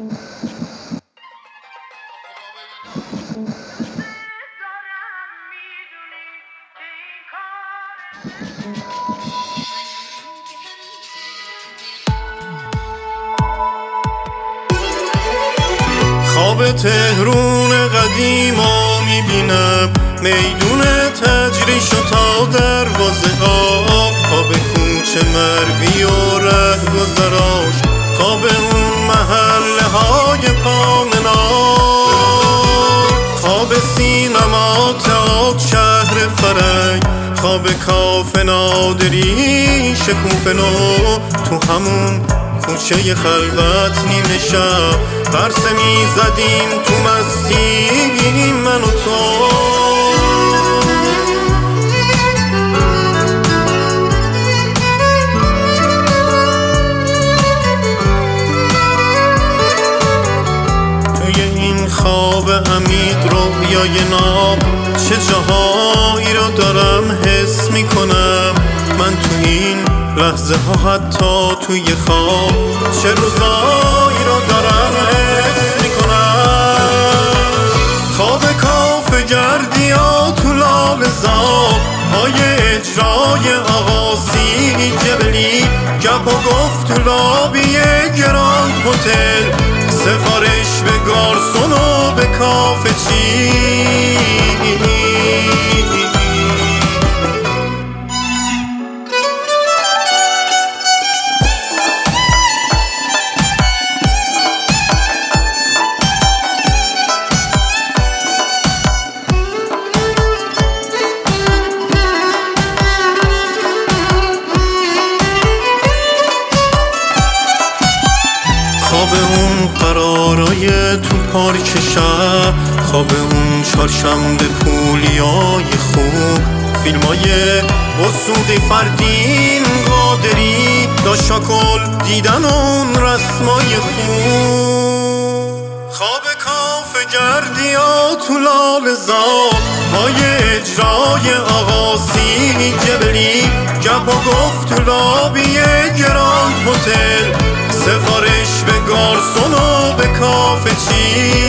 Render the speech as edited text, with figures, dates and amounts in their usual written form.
خواب تهرون قدیما میبینم، میدون تجریش و تا دروازه ها، خواب کوچه مروی و رهگذراش، خواب اون محله های پامنا، خواب سینما تئاتر شهر فرنگ، خواب کافه نادری شکوفه نو، تو همون کوچه خلوت نیمه شب پرسه میزدیم تو مستی من و تو. توی این خواب امید رویای ناب چه جاهایی رو دارم حس میکنم من تو این لحظه ها، حتی توی خواب چه روزایی رو دارم حس میکنم. خواب کافه گردی ها تو لال زاب های اجرای آقاسی جبلی، گپ و گفت تو لابی گراند هتل، سفارش به گارسون و به کافه چی. خواب اون قرارای تو پارک شهر، خواب اون چهارشنبه پولیای خوب، فیلمای وثوقی فردین قادری، داشاکل دیدن اون رسمای خوب. خواب کافه گردی ها تو لال زاب های اجرای آقاسی جبلی، گپ و گفت تو لابی گراند هتل، سفارش به گارسون و به کافه چی.